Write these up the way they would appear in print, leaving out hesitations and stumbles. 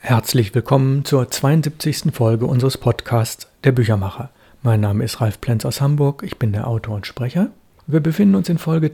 Herzlich willkommen zur 72. Folge unseres Podcasts Der Büchermacher. Mein Name ist Ralf Plenz aus Hamburg, ich bin der Autor und Sprecher. Wir befinden uns in Folge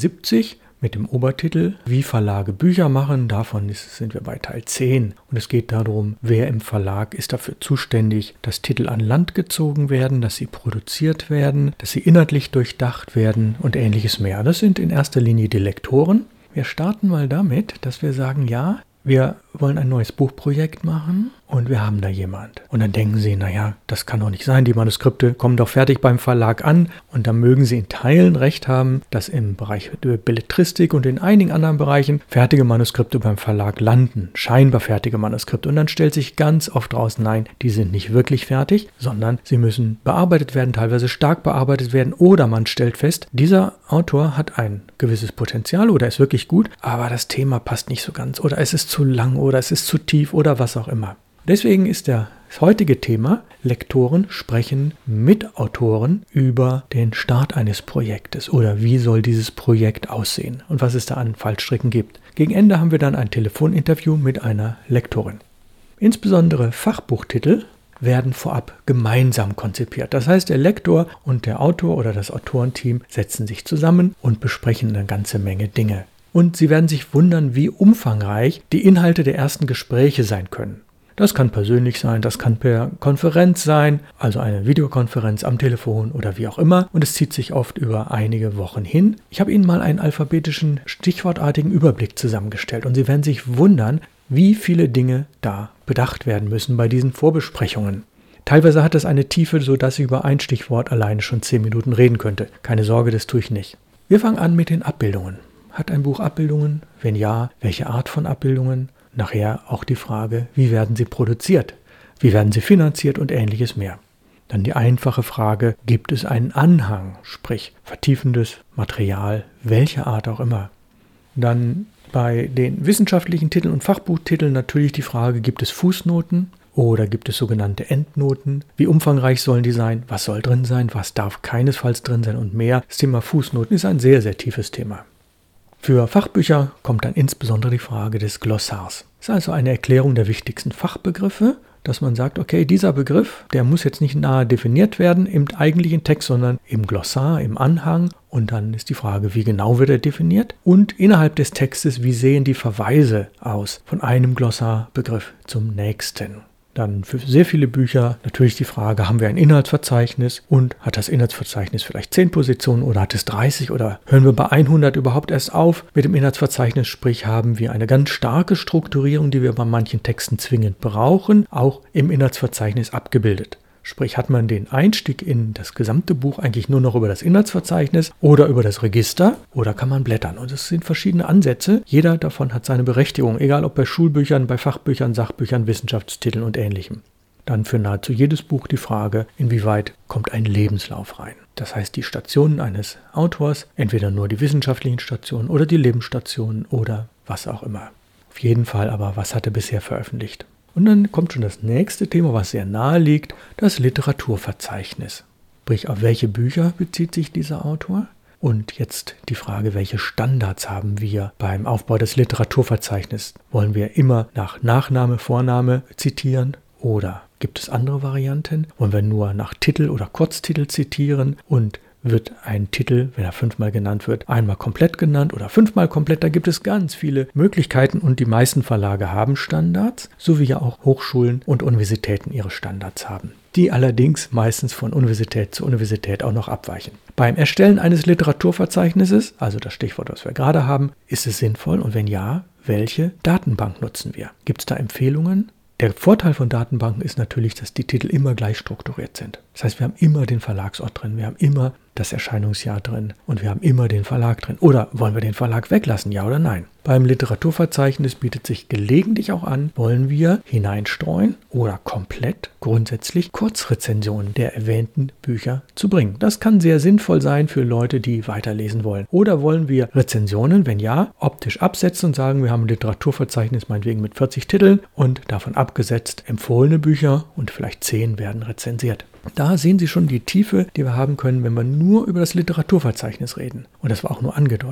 72 mit dem Obertitel Wie Verlage Bücher machen. Davon sind wir bei Teil 10 und es geht darum, wer im Verlag ist dafür zuständig, dass Titel an Land gezogen werden, dass sie produziert werden, dass sie inhaltlich durchdacht werden und ähnliches mehr. Das sind in erster Linie die Lektoren. Wir starten mal damit, dass wir sagen, ja, wir wollen ein neues Buchprojekt machen und wir haben da jemand. Und dann denken Sie, naja, das kann doch nicht sein, die Manuskripte kommen doch fertig beim Verlag an. Und da mögen Sie in Teilen recht haben, dass im Bereich der Belletristik und in einigen anderen Bereichen fertige Manuskripte beim Verlag landen, scheinbar fertige Manuskripte. Und dann stellt sich ganz oft raus, nein, die sind nicht wirklich fertig, sondern sie müssen bearbeitet werden, teilweise stark bearbeitet werden. Oder man stellt fest, dieser Autor hat ein gewisses Potenzial oder ist wirklich gut, aber das Thema passt nicht so ganz oder es ist zu lang oder es ist zu tief oder was auch immer. Deswegen ist das heutige Thema, Lektoren sprechen mit Autoren über den Start eines Projektes oder wie soll dieses Projekt aussehen und was es da an Fallstricken gibt. Gegen Ende haben wir dann ein Telefoninterview mit einer Lektorin. Insbesondere Fachbuchtitel werden vorab gemeinsam konzipiert. Das heißt, der Lektor und der Autor oder das Autorenteam setzen sich zusammen und besprechen eine ganze Menge Dinge. Und Sie werden sich wundern, wie umfangreich die Inhalte der ersten Gespräche sein können. Das kann persönlich sein, das kann per Konferenz sein, also eine Videokonferenz am Telefon oder wie auch immer. Und es zieht sich oft über einige Wochen hin. Ich habe Ihnen mal einen alphabetischen, stichwortartigen Überblick zusammengestellt und Sie werden sich wundern, wie viele Dinge da bedacht werden müssen bei diesen Vorbesprechungen. Teilweise hat das eine Tiefe, sodass ich über ein Stichwort alleine schon 10 Minuten reden könnte. Keine Sorge, das tue ich nicht. Wir fangen an mit den Abbildungen. Hat ein Buch Abbildungen? Wenn ja, welche Art von Abbildungen? Nachher auch die Frage, wie werden sie produziert? Wie werden sie finanziert und ähnliches mehr? Dann die einfache Frage, gibt es einen Anhang, sprich vertiefendes Material, welcher Art auch immer? Dann bei den wissenschaftlichen Titeln und Fachbuchtiteln natürlich die Frage, gibt es Fußnoten oder gibt es sogenannte Endnoten? Wie umfangreich sollen die sein? Was soll drin sein? Was darf keinesfalls drin sein und mehr? Das Thema Fußnoten ist ein sehr, sehr tiefes Thema. Für Fachbücher kommt dann insbesondere die Frage des Glossars. Das ist also eine Erklärung der wichtigsten Fachbegriffe, dass man sagt, okay, dieser Begriff, der muss jetzt nicht nahe definiert werden im eigentlichen Text, sondern im Glossar, im Anhang. Und dann ist die Frage, wie genau wird er definiert? Und innerhalb des Textes, wie sehen die Verweise aus von einem Glossarbegriff zum nächsten? Dann für sehr viele Bücher natürlich die Frage, haben wir ein Inhaltsverzeichnis und hat das Inhaltsverzeichnis vielleicht 10 Positionen oder hat es 30 oder hören wir bei 100 überhaupt erst auf mit dem Inhaltsverzeichnis, sprich haben wir eine ganz starke Strukturierung, die wir bei manchen Texten zwingend brauchen, auch im Inhaltsverzeichnis abgebildet. Sprich, hat man den Einstieg in das gesamte Buch eigentlich nur noch über das Inhaltsverzeichnis oder über das Register oder kann man blättern? Und es sind verschiedene Ansätze. Jeder davon hat seine Berechtigung, egal ob bei Schulbüchern, bei Fachbüchern, Sachbüchern, Wissenschaftstiteln und Ähnlichem. Dann für nahezu jedes Buch die Frage, inwieweit kommt ein Lebenslauf rein? Das heißt, die Stationen eines Autors, entweder nur die wissenschaftlichen Stationen oder die Lebensstationen oder was auch immer. Auf jeden Fall aber, was hat er bisher veröffentlicht? Und dann kommt schon das nächste Thema, was sehr nahe liegt, das Literaturverzeichnis. Sprich, auf welche Bücher bezieht sich dieser Autor? Und jetzt die Frage, welche Standards haben wir beim Aufbau des Literaturverzeichnisses? Wollen wir immer nach Nachname, Vorname zitieren oder gibt es andere Varianten? Wollen wir nur nach Titel oder Kurztitel zitieren und wird ein Titel, wenn er 5-mal genannt wird, einmal komplett genannt oder 5-mal komplett. Da gibt es ganz viele Möglichkeiten und die meisten Verlage haben Standards, so wie ja auch Hochschulen und Universitäten ihre Standards haben, die allerdings meistens von Universität zu Universität auch noch abweichen. Beim Erstellen eines Literaturverzeichnisses, also das Stichwort, was wir gerade haben, ist es sinnvoll und wenn ja, welche Datenbank nutzen wir? Gibt es da Empfehlungen? Der Vorteil von Datenbanken ist natürlich, dass die Titel immer gleich strukturiert sind. Das heißt, wir haben immer den Verlagsort drin, wir haben immer das Erscheinungsjahr drin und wir haben immer den Verlag drin. Oder wollen wir den Verlag weglassen, ja oder nein? Beim Literaturverzeichnis bietet sich gelegentlich auch an, wollen wir hineinstreuen oder komplett grundsätzlich Kurzrezensionen der erwähnten Bücher zu bringen. Das kann sehr sinnvoll sein für Leute, die weiterlesen wollen. Oder wollen wir Rezensionen, wenn ja, optisch absetzen und sagen, wir haben ein Literaturverzeichnis meinetwegen mit 40 Titeln und davon abgesetzt empfohlene Bücher und vielleicht 10 werden rezensiert. Da sehen Sie schon die Tiefe, die wir haben können, wenn wir nur über das Literaturverzeichnis reden. Und das war auch nur angedeutet.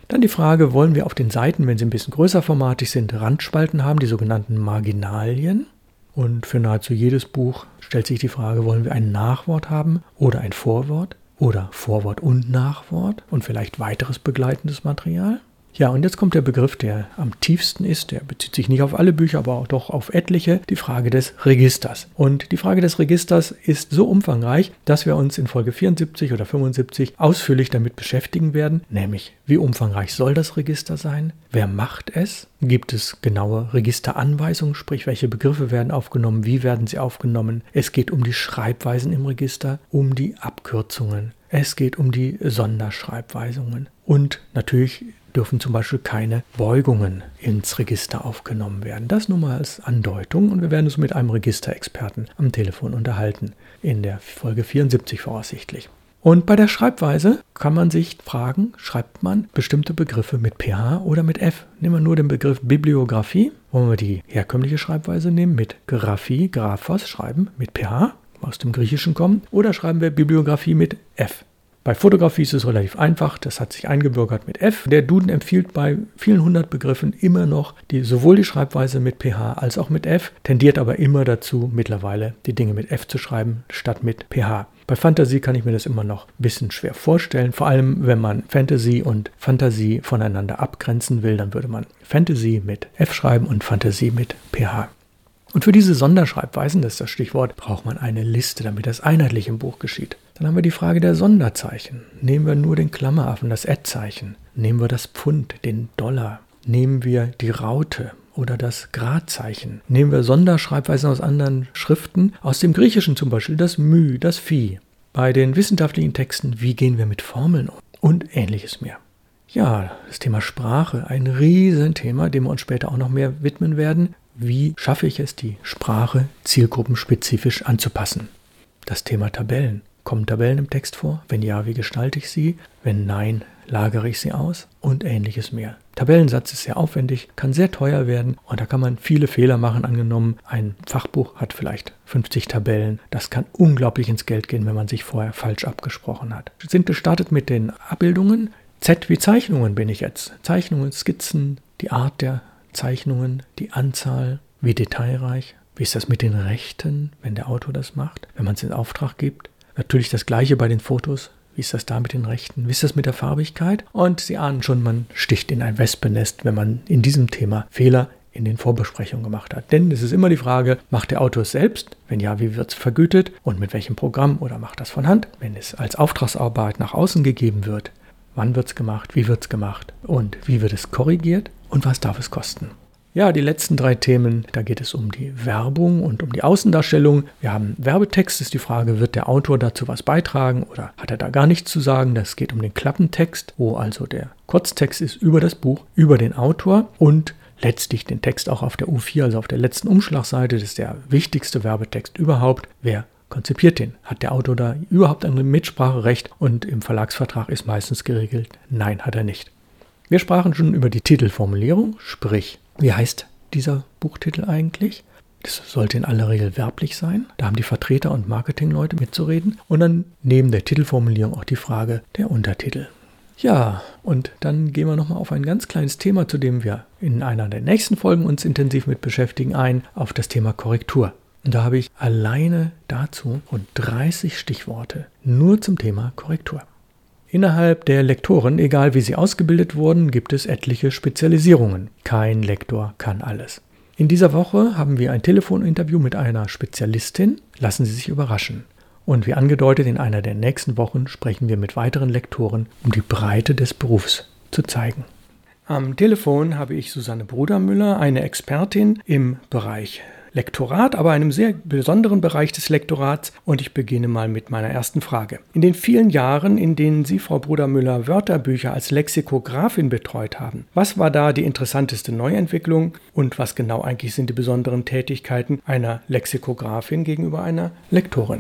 Dann die Frage, wollen wir auf den Seiten, wenn sie ein bisschen größer formatig sind, Randspalten haben, die sogenannten Marginalien? Und für nahezu jedes Buch stellt sich die Frage, wollen wir ein Nachwort haben oder ein Vorwort oder Vorwort und Nachwort und vielleicht weiteres begleitendes Material? Ja, und jetzt kommt der Begriff, der am tiefsten ist, der bezieht sich nicht auf alle Bücher, aber auch doch auf etliche, die Frage des Registers. Und die Frage des Registers ist so umfangreich, dass wir uns in Folge 74 oder 75 ausführlich damit beschäftigen werden, nämlich wie umfangreich soll das Register sein, wer macht es, gibt es genaue Registeranweisungen, sprich welche Begriffe werden aufgenommen, wie werden sie aufgenommen, es geht um die Schreibweisen im Register, um die Abkürzungen, es geht um die Sonderschreibweisungen und natürlich dürfen zum Beispiel keine Beugungen ins Register aufgenommen werden. Das nur mal als Andeutung und wir werden uns mit einem Registerexperten am Telefon unterhalten, in der Folge 74 voraussichtlich. Und bei der Schreibweise kann man sich fragen, schreibt man bestimmte Begriffe mit PH oder mit F? Nehmen wir nur den Begriff Bibliographie, wollen wir die herkömmliche Schreibweise nehmen, mit Graphie, Graphos, schreiben mit PH, aus dem Griechischen kommen, oder schreiben wir Bibliografie mit F? Bei Fotografie ist es relativ einfach, das hat sich eingebürgert mit F. Der Duden empfiehlt bei vielen hundert Begriffen immer noch sowohl die Schreibweise mit PH als auch mit F, tendiert aber immer dazu, mittlerweile die Dinge mit F zu schreiben, statt mit PH. Bei Fantasie kann ich mir das immer noch ein bisschen schwer vorstellen, vor allem wenn man Fantasy und Fantasie voneinander abgrenzen will, dann würde man Fantasy mit F schreiben und Fantasie mit PH. Und für diese Sonderschreibweisen, das ist das Stichwort, braucht man eine Liste, damit das einheitlich im Buch geschieht. Dann haben wir die Frage der Sonderzeichen. Nehmen wir nur den Klammeraffen, das Ad-Zeichen. Nehmen wir das Pfund, den Dollar. Nehmen wir die Raute oder das Gradzeichen. Nehmen wir Sonderschreibweisen aus anderen Schriften, aus dem Griechischen zum Beispiel das Μ, das Phi. Bei den wissenschaftlichen Texten, wie gehen wir mit Formeln um und ähnliches mehr. Ja, das Thema Sprache, ein Riesenthema, dem wir uns später auch noch mehr widmen werden. Wie schaffe ich es, die Sprache zielgruppenspezifisch anzupassen? Das Thema Tabellen. Kommen Tabellen im Text vor? Wenn ja, wie gestalte ich sie? Wenn nein, lagere ich sie aus? Und ähnliches mehr. Tabellensatz ist sehr aufwendig, kann sehr teuer werden und da kann man viele Fehler machen. Angenommen, ein Fachbuch hat vielleicht 50 Tabellen. Das kann unglaublich ins Geld gehen, wenn man sich vorher falsch abgesprochen hat. Wir sind gestartet mit den Abbildungen. Z wie Zeichnungen bin ich jetzt. Zeichnungen, Skizzen, die Art der Zeichnungen, die Anzahl, wie detailreich. Wie ist das mit den Rechten, wenn der Autor das macht, wenn man es in Auftrag gibt? Natürlich das Gleiche bei den Fotos. Wie ist das da mit den Rechten? Wie ist das mit der Farbigkeit? Und Sie ahnen schon, man sticht in ein Wespennest, wenn man in diesem Thema Fehler in den Vorbesprechungen gemacht hat. Denn es ist immer die Frage, macht der Autor es selbst? Wenn ja, wie wird es vergütet? Und mit welchem Programm? Oder macht das von Hand? Wenn es als Auftragsarbeit nach außen gegeben wird, wann wird es gemacht? Wie wird es gemacht? Und wie wird es korrigiert? Und was darf es kosten? Ja, die letzten 3 Themen, da geht es um die Werbung und um die Außendarstellung. Wir haben Werbetext, ist die Frage, wird der Autor dazu was beitragen oder hat er da gar nichts zu sagen? Das geht um den Klappentext, wo also der Kurztext ist über das Buch, über den Autor und letztlich den Text auch auf der U4, also auf der letzten Umschlagseite. Das ist der wichtigste Werbetext überhaupt. Wer konzipiert den? Hat der Autor da überhaupt ein Mitspracherecht? Und im Verlagsvertrag ist meistens geregelt, nein, hat er nicht. Wir sprachen schon über die Titelformulierung, sprich, wie heißt dieser Buchtitel eigentlich? Das sollte in aller Regel werblich sein. Da haben die Vertreter und Marketingleute mitzureden. Und dann neben der Titelformulierung auch die Frage der Untertitel. Ja, und dann gehen wir nochmal auf ein ganz kleines Thema, zu dem wir in einer der nächsten Folgen uns intensiv mit beschäftigen, auf das Thema Korrektur. Und da habe ich alleine dazu rund 30 Stichworte nur zum Thema Korrektur. Innerhalb der Lektoren, egal wie sie ausgebildet wurden, gibt es etliche Spezialisierungen. Kein Lektor kann alles. In dieser Woche haben wir ein Telefoninterview mit einer Spezialistin. Lassen Sie sich überraschen. Und wie angedeutet, in einer der nächsten Wochen sprechen wir mit weiteren Lektoren, um die Breite des Berufs zu zeigen. Am Telefon habe ich Susanne Brudermüller, eine Expertin im Bereich Lektorat, aber einem sehr besonderen Bereich des Lektorats. Und ich beginne mal mit meiner ersten Frage. In den vielen Jahren, in denen Sie, Frau Brudermüller, Wörterbücher als Lexikografin betreut haben, was war da die interessanteste Neuentwicklung und was genau eigentlich sind die besonderen Tätigkeiten einer Lexikografin gegenüber einer Lektorin?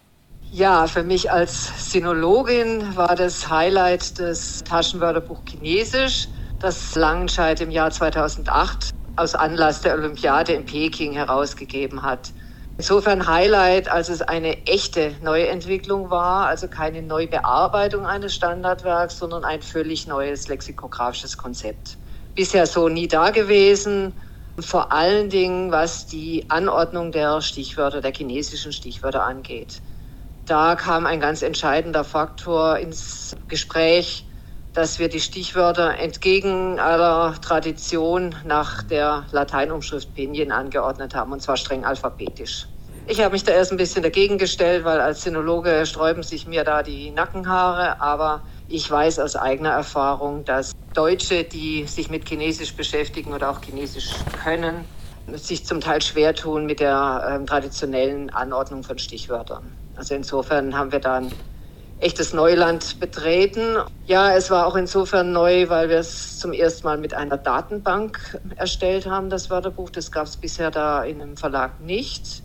Ja, für mich als Sinologin war das Highlight das Taschenwörterbuch Chinesisch, das Langenscheidt im Jahr 2008 aus Anlass der Olympiade in Peking herausgegeben hat. Insofern Highlight, als es eine echte Neuentwicklung war, also keine Neubearbeitung eines Standardwerks, sondern ein völlig neues lexikografisches Konzept. Bisher so nie dagewesen, vor allen Dingen was die Anordnung der Stichwörter, der chinesischen Stichwörter angeht. Da kam ein ganz entscheidender Faktor ins Gespräch, dass wir die Stichwörter entgegen aller Tradition nach der Lateinumschrift Pinyin angeordnet haben, und zwar streng alphabetisch. Ich habe mich da erst ein bisschen dagegen gestellt, weil als Sinologe sträuben sich mir da die Nackenhaare, aber ich weiß aus eigener Erfahrung, dass Deutsche, die sich mit Chinesisch beschäftigen oder auch Chinesisch können, sich zum Teil schwer tun mit der traditionellen Anordnung von Stichwörtern. Also insofern haben wir da ein echtes Neuland betreten. Ja, es war auch insofern neu, weil wir es zum ersten Mal mit einer Datenbank erstellt haben, das Wörterbuch. Das gab es bisher da in einem Verlag nicht.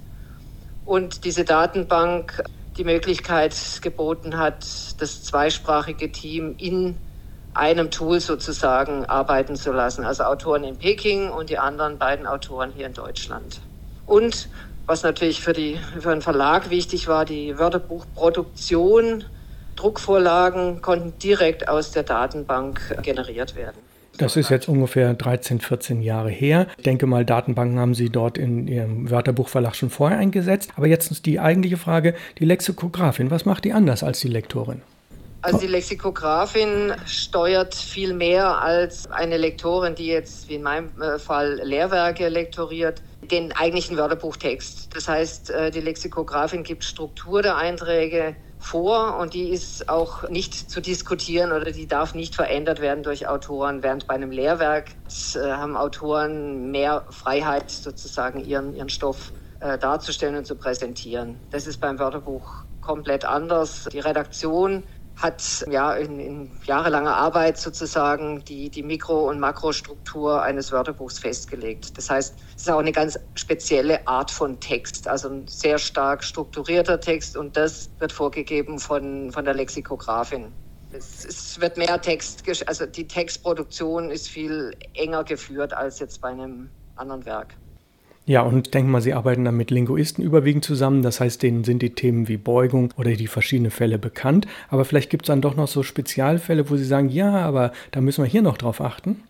Und diese Datenbank die Möglichkeit geboten hat, das zweisprachige Team in einem Tool sozusagen arbeiten zu lassen. Also Autoren in Peking und die anderen beiden Autoren hier in Deutschland. Und was natürlich für einen Verlag wichtig war, die Wörterbuchproduktion, Druckvorlagen konnten direkt aus der Datenbank generiert werden. Das ist jetzt ungefähr 13, 14 Jahre her. Ich denke mal, Datenbanken haben Sie dort in Ihrem Wörterbuchverlag schon vorher eingesetzt. Aber jetzt ist die eigentliche Frage, die Lexikografin, was macht die anders als die Lektorin? Also die Lexikografin steuert viel mehr als eine Lektorin, die jetzt, wie in meinem Fall, Lehrwerke lektoriert, den eigentlichen Wörterbuchtext. Das heißt, die Lexikografin gibt Struktur der Einträge vor und die ist auch nicht zu diskutieren oder die darf nicht verändert werden durch Autoren. Während bei einem Lehrwerk haben Autoren mehr Freiheit, sozusagen ihren Stoff darzustellen und zu präsentieren. Das ist beim Wörterbuch komplett anders. Die Redaktion hat ja in jahrelanger Arbeit sozusagen die Mikro- und Makrostruktur eines Wörterbuchs festgelegt. Das heißt, es ist auch eine ganz spezielle Art von Text, also ein sehr stark strukturierter Text und das wird vorgegeben von der Lexikografin. Es wird mehr Text, also die Textproduktion ist viel enger geführt als jetzt bei einem anderen Werk. Ja, und ich denke mal, Sie arbeiten dann mit Linguisten überwiegend zusammen. Das heißt, denen sind die Themen wie Beugung oder die verschiedenen Fälle bekannt. Aber vielleicht gibt es dann doch noch so Spezialfälle, wo Sie sagen, ja, aber da müssen wir hier noch drauf achten.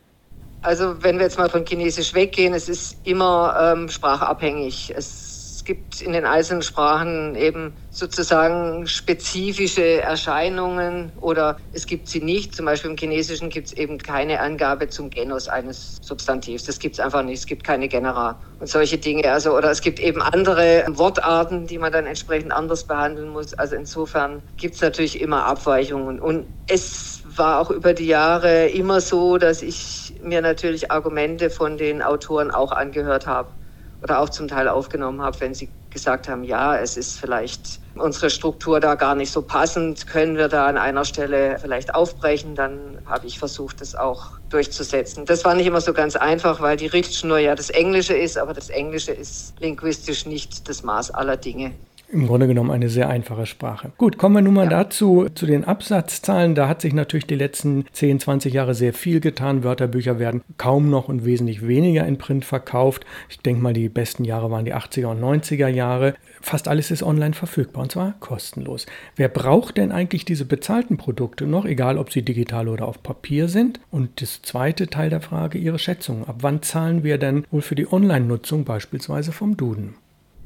Also wenn wir jetzt mal von Chinesisch weggehen, es ist immer sprachabhängig. Es gibt in den einzelnen Sprachen eben sozusagen spezifische Erscheinungen oder es gibt sie nicht. Zum Beispiel im Chinesischen gibt es eben keine Angabe zum Genus eines Substantivs. Das gibt es einfach nicht. Es gibt keine Genera und solche Dinge. Also, oder es gibt eben andere Wortarten, die man dann entsprechend anders behandeln muss. Also insofern gibt es natürlich immer Abweichungen. Und es war auch über die Jahre immer so, dass ich mir natürlich Argumente von den Autoren auch angehört habe oder auch zum Teil aufgenommen habe, wenn sie gesagt haben, ja, es ist vielleicht unsere Struktur da gar nicht so passend, können wir da an einer Stelle vielleicht aufbrechen, dann habe ich versucht, das auch durchzusetzen. Das war nicht immer so ganz einfach, weil die Richtschnur ja das Englische ist, aber das Englische ist linguistisch nicht das Maß aller Dinge. Im Grunde genommen eine sehr einfache Sprache. Gut, kommen wir nun mal dazu, zu den Absatzzahlen. Da hat sich natürlich die letzten 10, 20 Jahre sehr viel getan. Wörterbücher werden kaum noch und wesentlich weniger in Print verkauft. Ich denke mal, die besten Jahre waren die 80er und 90er Jahre. Fast alles ist online verfügbar und zwar kostenlos. Wer braucht denn eigentlich diese bezahlten Produkte noch, egal ob sie digital oder auf Papier sind? Und das zweite Teil der Frage, Ihre Schätzung. Ab wann zahlen wir denn wohl für die Online-Nutzung beispielsweise vom Duden?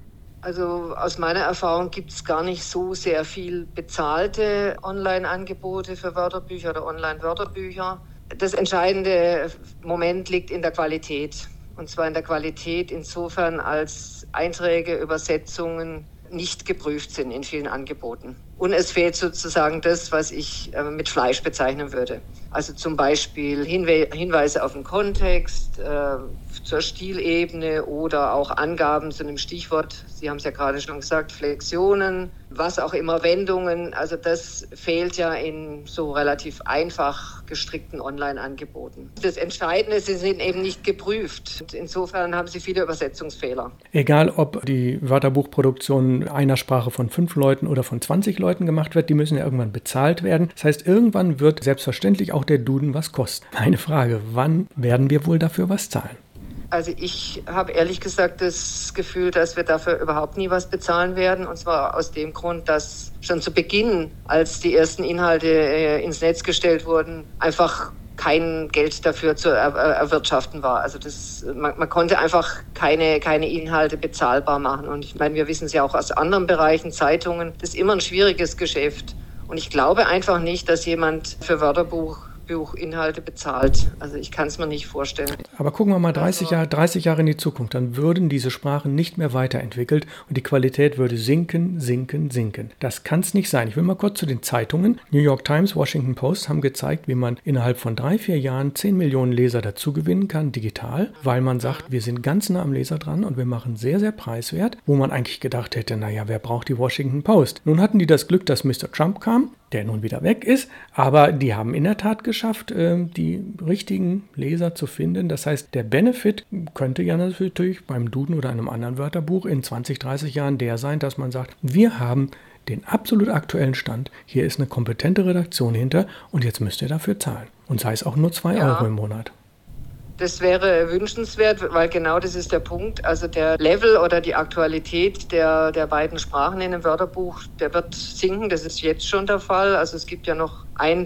Also aus meiner Erfahrung gibt es gar nicht so sehr viel bezahlte Online-Angebote für Wörterbücher oder Online-Wörterbücher. Das entscheidende Moment liegt in der Qualität. Und zwar in der Qualität insofern, als Einträge, Übersetzungen nicht geprüft sind in vielen Angeboten. Und es fehlt sozusagen das, was ich mit Fleisch bezeichnen würde. Also zum Beispiel Hinweise auf den Kontext, zur Stilebene oder auch Angaben zu einem Stichwort. Sie haben es ja gerade schon gesagt, Flexionen, was auch immer, Wendungen. Also das fehlt ja in so relativ einfach gestrickten Online-Angeboten. Das Entscheidende, sie sind eben nicht geprüft. Und insofern haben sie viele Übersetzungsfehler. Egal, ob die Wörterbuchproduktion einer Sprache von 5 Leuten oder von 20 Leuten gemacht wird, die müssen ja irgendwann bezahlt werden. Das heißt, irgendwann wird selbstverständlich auch der Duden was kosten. Meine Frage, wann werden wir wohl dafür was zahlen? Also ich habe ehrlich gesagt das Gefühl, dass wir dafür überhaupt nie was bezahlen werden. Und zwar aus dem Grund, dass schon zu Beginn, als die ersten Inhalte ins Netz gestellt wurden, einfach kein Geld dafür zu erwirtschaften war. Also man konnte einfach keine Inhalte bezahlbar machen. Und ich meine, wir wissen es ja auch aus anderen Bereichen, Zeitungen, das ist immer ein schwieriges Geschäft. Und ich glaube einfach nicht, dass jemand für Wörterbuchinhalte bezahlt. Also ich kann es mir nicht vorstellen. Aber gucken wir mal 30 Jahre in die Zukunft, dann würden diese Sprachen nicht mehr weiterentwickelt und die Qualität würde sinken. Das kann es nicht sein. Ich will mal kurz zu den Zeitungen. New York Times, Washington Post haben gezeigt, wie man innerhalb von 3-4 Jahren 10 Millionen Leser dazugewinnen kann, digital, weil man sagt, wir sind ganz nah am Leser dran und wir machen sehr, sehr preiswert, wo man eigentlich gedacht hätte, naja, wer braucht die Washington Post? Nun hatten die das Glück, dass Mr. Trump kam, der nun wieder weg ist, aber die haben in der Tat geschafft, die richtigen Leser zu finden. Das heißt, der Benefit könnte ja natürlich beim Duden oder einem anderen Wörterbuch in 20, 30 Jahren der sein, dass man sagt, wir haben den absolut aktuellen Stand, hier ist eine kompetente Redaktion hinter und jetzt müsst ihr dafür zahlen. Und sei es auch nur 2 Euro im Monat. Das wäre wünschenswert, weil genau das ist der Punkt. Also der Level oder die Aktualität der beiden Sprachen in einem Wörterbuch, der wird sinken. Das ist jetzt schon der Fall. Also es gibt ja noch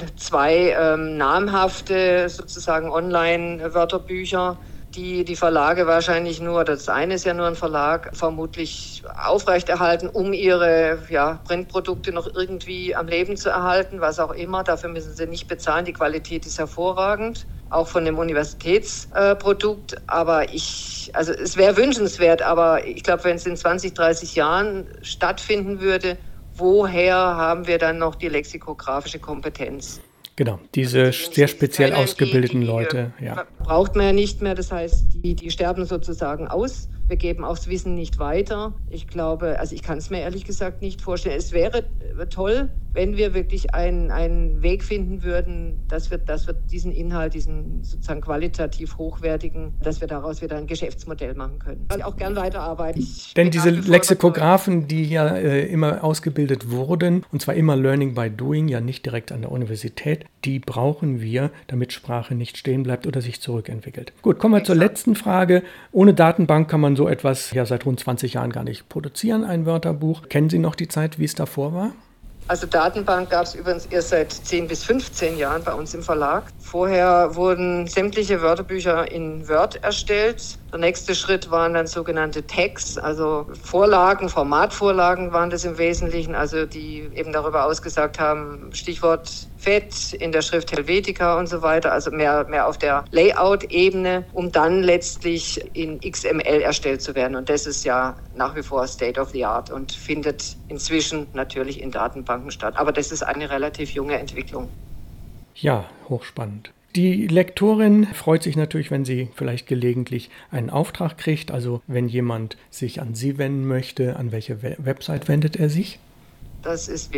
1-2 namhafte sozusagen Online-Wörterbücher, die Verlage wahrscheinlich nur, das eine ist ja nur ein Verlag, vermutlich aufrechterhalten, um ihre Printprodukte noch irgendwie am Leben zu erhalten, was auch immer. Dafür müssen sie nicht bezahlen. Die Qualität ist hervorragend, auch von dem Universitätsprodukt. Aber es wäre wünschenswert, aber ich glaube, wenn es in 20, 30 Jahren stattfinden würde, woher haben wir dann noch die lexikografische Kompetenz? Genau, diese sehr speziell ausgebildeten Leute. Ja. Braucht man ja nicht mehr, das heißt, die sterben sozusagen aus. Wir geben auch das Wissen nicht weiter. Ich glaube, also ich kann es mir ehrlich gesagt nicht vorstellen. Es wäre toll, wenn wir wirklich einen Weg finden würden, dass wir diesen Inhalt, diesen sozusagen qualitativ hochwertigen, dass wir daraus wieder ein Geschäftsmodell machen können. Ich will auch gern weiterarbeiten. Denn diese Lexikografen, die ja immer ausgebildet wurden, und zwar immer Learning by Doing, ja nicht direkt an der Universität, die brauchen wir, damit Sprache nicht stehen bleibt oder sich zurückentwickelt. Gut, kommen wir zur letzten Frage. Ohne Datenbank kann man so etwas seit rund 20 Jahren gar nicht produzieren, ein Wörterbuch. Kennen Sie noch die Zeit, wie es davor war? Also Datenbank gab es übrigens erst seit 10 bis 15 Jahren bei uns im Verlag. Vorher wurden sämtliche Wörterbücher in Word erstellt. Der nächste Schritt waren dann sogenannte Tags, also Vorlagen, Formatvorlagen waren das im Wesentlichen, also die eben darüber ausgesagt haben, Stichwort Fett in der Schrift Helvetica und so weiter, also mehr auf der Layout-Ebene, um dann letztlich in XML erstellt zu werden. Und das ist ja nach wie vor State of the Art und findet inzwischen natürlich in Datenbanken statt. Aber das ist eine relativ junge Entwicklung. Ja, hochspannend. Die Lektorin freut sich natürlich, wenn sie vielleicht gelegentlich einen Auftrag kriegt. Also wenn jemand sich an Sie wenden möchte, an welche Website wendet er sich? Das ist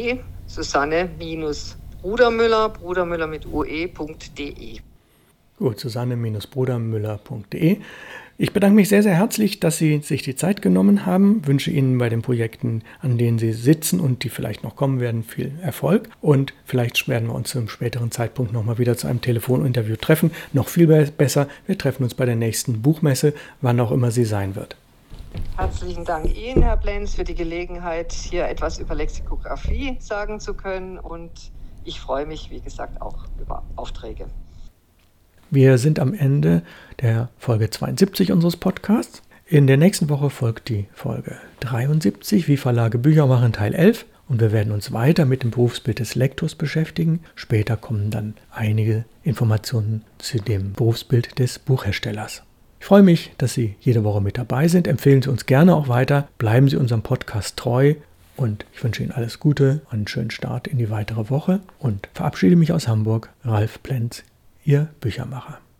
www.susanne-brudermüller mit ue.de. Gut, Susanne-brudermüller.de. Ich bedanke mich sehr, sehr herzlich, dass Sie sich die Zeit genommen haben. Wünsche Ihnen bei den Projekten, an denen Sie sitzen und die vielleicht noch kommen werden, viel Erfolg. Und vielleicht werden wir uns zu einem späteren Zeitpunkt nochmal wieder zu einem Telefoninterview treffen. Noch viel besser, wir treffen uns bei der nächsten Buchmesse, wann auch immer sie sein wird. Herzlichen Dank Ihnen, Herr Plenz, für die Gelegenheit, hier etwas über Lexikographie sagen zu können. Und ich freue mich, wie gesagt, auch über Aufträge. Wir sind am Ende der Folge 72 unseres Podcasts. In der nächsten Woche folgt die Folge 73, wie Verlage Bücher machen, Teil 11. Und wir werden uns weiter mit dem Berufsbild des Lektors beschäftigen. Später kommen dann einige Informationen zu dem Berufsbild des Buchherstellers. Ich freue mich, dass Sie jede Woche mit dabei sind. Empfehlen Sie uns gerne auch weiter. Bleiben Sie unserem Podcast treu. Und ich wünsche Ihnen alles Gute, einen schönen Start in die weitere Woche und verabschiede mich aus Hamburg. Ralf Plenz, Ihr Büchermacher.